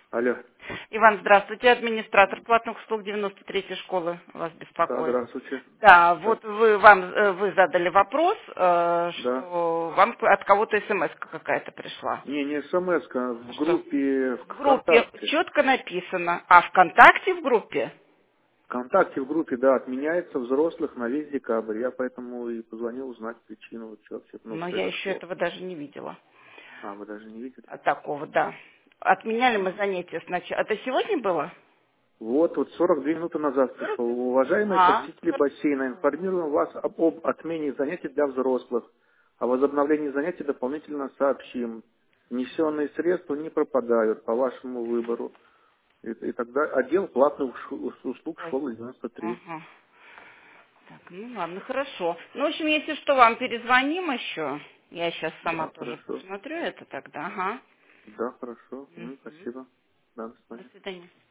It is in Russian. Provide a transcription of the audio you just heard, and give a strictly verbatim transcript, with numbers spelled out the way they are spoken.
Алло. Иван, здравствуйте, администратор платных услуг девяносто третьей школы вас Да, беспокоит. здравствуйте. Да, Да. вот вы, вам, э, вы задали вопрос, э, Да. что вам от кого-то смс какая-то пришла. Не, не смс в Что? группе В группе ВКонтакте. четко написано. А ВКонтакте в группе? ВКонтакте в группе, да, отменяется взрослых на весь декабрь. Я поэтому и позвонил узнать причину, вот что вообще ну, Но я еще произошло. этого даже не видела. А, вы даже не видели? А такого, да. Отменяли мы занятия сначала. Это сегодня было? Вот, вот сорок две минуты назад сорок пришел. две? Уважаемые А, посетители бассейна, информируем вас об, об отмене занятий для взрослых. О возобновлении занятий дополнительно сообщим. Внесенные средства не пропадают по вашему выбору. И, и тогда отдел платных ш- услуг ой. школы девяносто три. Ага. Так, ну ладно, хорошо. Ну, в общем, если что, вам перезвоним еще. Я сейчас сама Да, тоже хорошо. посмотрю это тогда. Ага. Да, хорошо. М, Мгм. спасибо. Да, до До свидания. свидания.